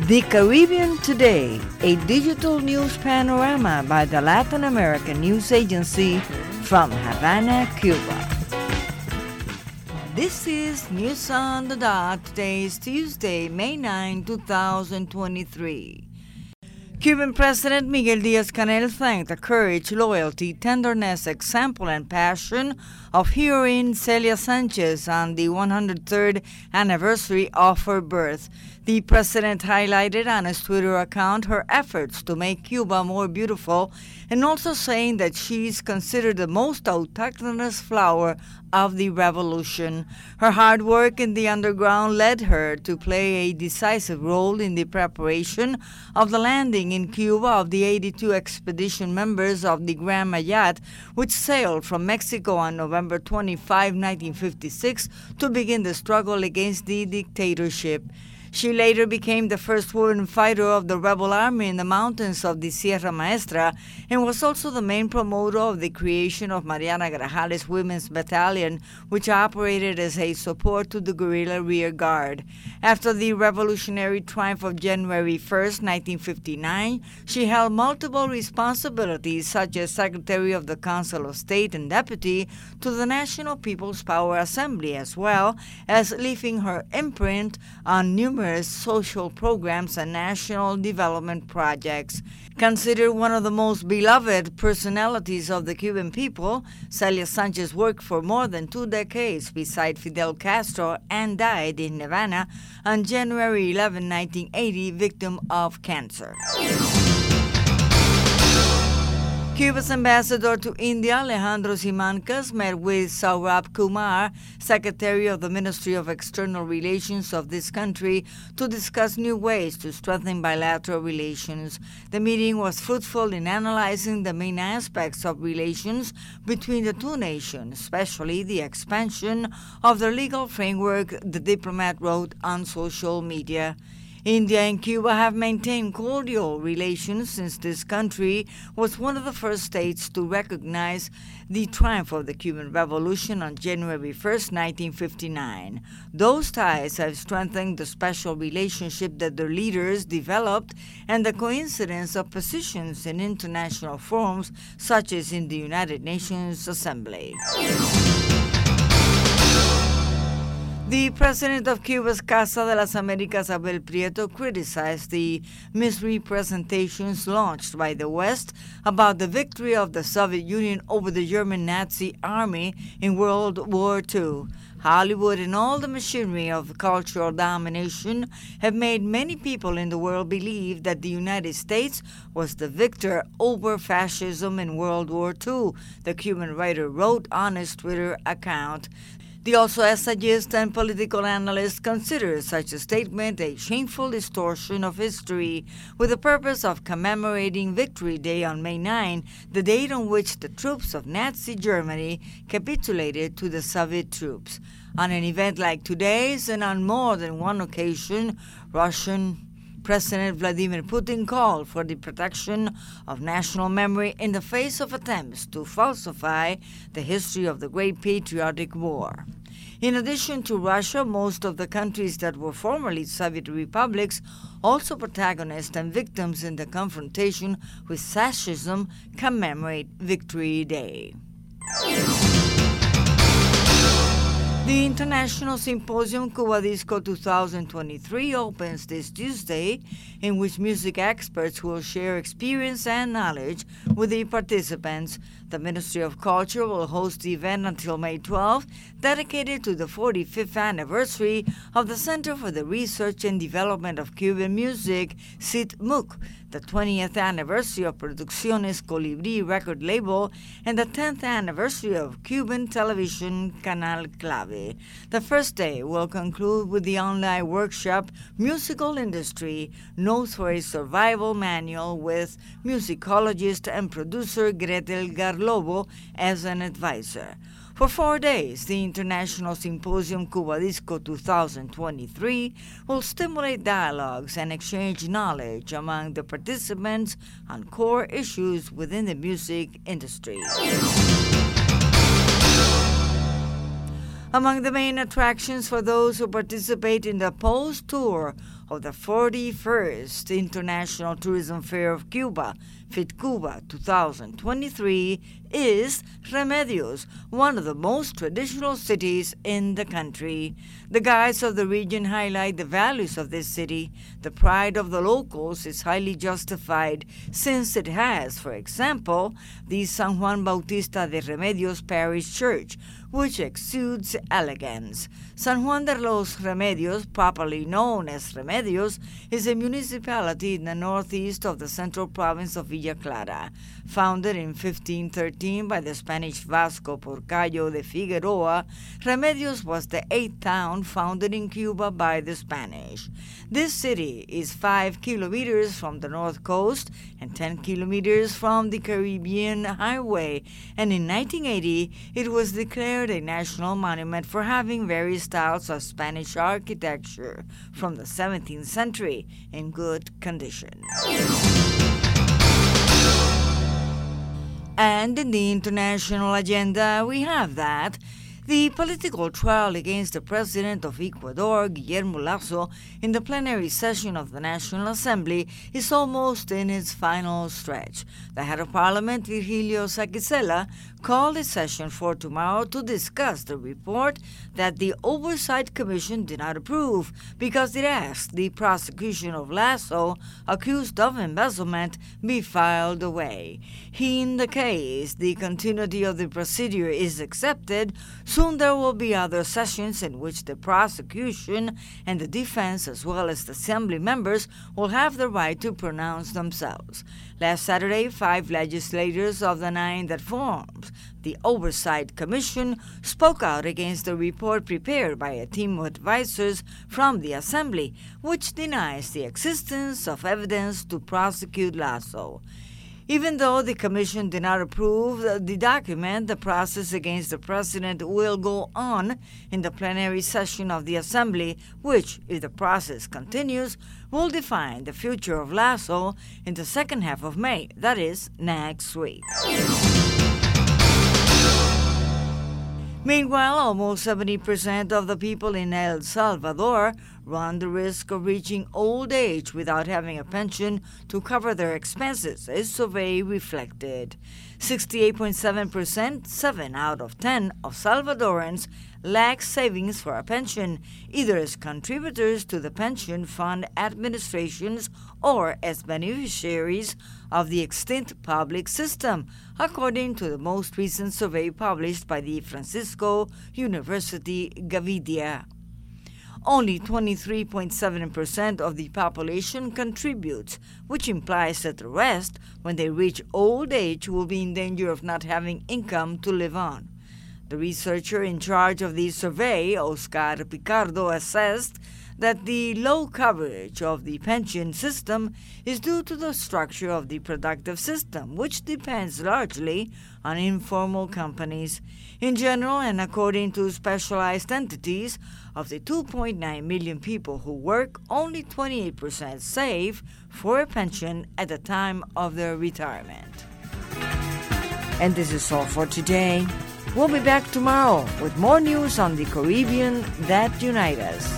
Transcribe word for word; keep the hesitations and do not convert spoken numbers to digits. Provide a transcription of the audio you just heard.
The Caribbean Today, a digital news panorama by the Latin American News Agency from Havana, Cuba. This is News on the Dot. Today is Tuesday, May ninth, twenty twenty-three. Cuban President Miguel Díaz-Canel thanked the courage, loyalty, tenderness, example, and passion of heroine Celia Sanchez on the one hundred third anniversary of her birth. The president highlighted on his Twitter account her efforts to make Cuba more beautiful, and also saying that she's considered the most autochthonous flower of the revolution. Her hard work in the underground led her to play a decisive role in the preparation of the landing in Cuba of the eighty-two expedition members of the Gran Mayat, which sailed from Mexico on November twenty-fifth, nineteen fifty-six, to begin the struggle against the dictatorship. She later became the first woman fighter of the rebel army in the mountains of the Sierra Maestra and was also the main promoter of the creation of Mariana Grajales Women's Battalion, which operated as a support to the guerrilla rear guard. After the revolutionary triumph of January first, nineteen fifty-nine, she held multiple responsibilities such as Secretary of the Council of State and Deputy to the National People's Power Assembly, as well as leaving her imprint on numerous social programs and national development projects. Considered one of the most beloved personalities of the Cuban people, Celia Sanchez worked for more than two decades beside Fidel Castro and died in Havana on January eleventh, nineteen eighty, victim of cancer. Cuba's ambassador to India, Alejandro Simancas, met with Saurabh Kumar, Secretary of the Ministry of External Relations of this country, to discuss new ways to strengthen bilateral relations. The meeting was fruitful in analyzing the main aspects of relations between the two nations, especially the expansion of the legal framework, the diplomat wrote on social media. India and Cuba have maintained cordial relations since this country was one of the first states to recognize the triumph of the Cuban Revolution on January first, nineteen fifty-nine. Those ties have strengthened the special relationship that their leaders developed and the coincidence of positions in international forums such as in the United Nations Assembly. The president of Cuba's Casa de las Américas, Abel Prieto, criticized the misrepresentations launched by the West about the victory of the Soviet Union over the German Nazi army in World War Two. Hollywood and all the machinery of cultural domination have made many people in the world believe that the United States was the victor over fascism in World War Two, the Cuban writer wrote on his Twitter account. The also essayist and political analyst considers such a statement a shameful distortion of history with the purpose of commemorating Victory Day on May ninth, the date on which the troops of Nazi Germany capitulated to the Soviet troops. On an event like today's and on more than one occasion, Russian President Vladimir Putin called for the protection of national memory in the face of attempts to falsify the history of the Great Patriotic War. In addition to Russia, most of the countries that were formerly Soviet republics, also protagonists and victims in the confrontation with fascism, commemorate Victory Day. The International Symposium Cuba Disco twenty twenty-three opens this Tuesday, in which music experts will share experience and knowledge with the participants. The Ministry of Culture will host the event until May twelfth, dedicated to the forty-fifth anniversary of the Center for the Research and Development of Cuban Music, C I T M U C, the twentieth anniversary of Producciones Colibrí record label, and the tenth anniversary of Cuban television Canal Clave. The first day will conclude with the online workshop Musical Industry, Notes for a Survival Manual, with musicologist and producer Gretel Garlobo as an advisor. For four days, the International Symposium Cuba Disco twenty twenty-three will stimulate dialogues and exchange knowledge among the participants on core issues within the music industry. Among the main attractions for those who participate in the Pulse Tour of the forty-first International Tourism Fair of Cuba, FitCuba twenty twenty-three, is Remedios, one of the most traditional cities in the country. The guides of the region highlight the values of this city. The pride of the locals is highly justified since it has, for example, the San Juan Bautista de Remedios Parish Church, which exudes elegance. San Juan de los Remedios, properly known as Remedios, is a municipality in the northeast of the central province of Villa Clara. Founded in fifteen thirteen by the Spanish Vasco Porcayo de Figueroa, Remedios was the eighth town founded in Cuba by the Spanish. This city is five kilometers from the north coast and ten kilometers from the Caribbean Highway, and in nineteen eighty it was declared a national monument for having various styles of Spanish architecture from the seventeenth century in good condition. And in the international agenda, we have that the political trial against the president of Ecuador, Guillermo Lasso, in the plenary session of the National Assembly is almost in its final stretch. The head of Parliament, Virgilio Saquicela, called a session for tomorrow to discuss the report that the Oversight Commission did not approve because it asked the prosecution of Lasso, accused of embezzlement, be filed away. In the case the continuity of the procedure is accepted, soon there will be other sessions in which the prosecution and the defense, as well as the Assembly members, will have the right to pronounce themselves. Last Saturday, five legislators of the nine that formed the Oversight Commission spoke out against the report prepared by a team of advisors from the Assembly, which denies the existence of evidence to prosecute Lasso. Even though the Commission did not approve the document, the process against the President will go on in the plenary session of the Assembly, which, if the process continues, will define the future of Lasso in the second half of May, that is, next week. Meanwhile, almost seventy percent of the people in El Salvador run the risk of reaching old age without having a pension to cover their expenses, a survey reflected. sixty-eight point seven percent, seven out of ten of Salvadorans lack savings for a pension, either as contributors to the pension fund administrations or as beneficiaries of the extinct public system, according to the most recent survey published by the Francisco University Gavidia. Only twenty-three point seven percent of the population contributes, which implies that the rest, when they reach old age, will be in danger of not having income to live on. The researcher in charge of the survey, Oscar Picardo, assessed that the low coverage of the pension system is due to the structure of the productive system, which depends largely on informal companies. In general, and according to specialized entities, of the two point nine million people who work, only twenty-eight percent save for a pension at the time of their retirement. And this is all for today. We'll be back tomorrow with more news on the Caribbean that unite us.